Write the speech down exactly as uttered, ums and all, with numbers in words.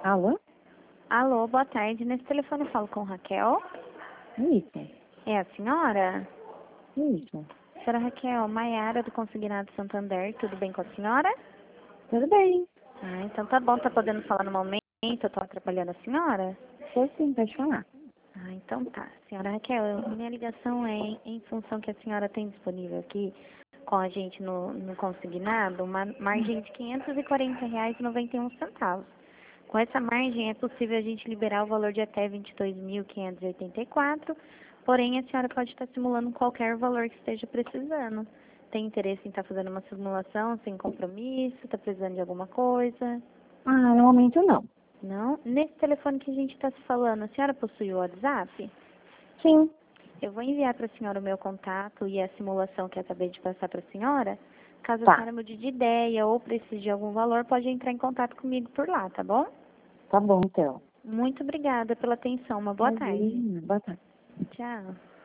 Alô? Alô, boa tarde. Nesse telefone eu falo com Raquel. Isso, É a senhora? isso. Senhora Raquel, Maiara do Consignado Santander, tudo bem com a senhora? Tudo bem. Ah, então tá bom, tá podendo falar no momento, eu tô atrapalhando a senhora? Tô sim, pode falar. Ah, então tá. Senhora Raquel, eu- minha ligação é em, em função que a senhora tem disponível aqui com a gente no, no consignado uma margem de quinhentos e quarenta reais e noventa e um centavos. Com essa margem é possível a gente liberar o valor de até vinte e dois mil quinhentos e oitenta e quatro, porém a senhora pode estar simulando qualquer valor que esteja precisando. Tem interesse em estar fazendo uma simulação sem compromisso? Está precisando de alguma coisa? Ah, no momento não. Não? Nesse telefone que a gente está se falando, a senhora possui o WhatsApp? Sim, Eu vou enviar para a senhora o meu contato e a simulação que eu acabei de passar para a senhora. Caso a tá. senhora mude de ideia ou precise de algum valor, pode entrar em contato comigo por lá, tá bom? Tá bom, então. Muito obrigada pela atenção. Uma boa tarde. Imagina. Boa tarde. Tchau.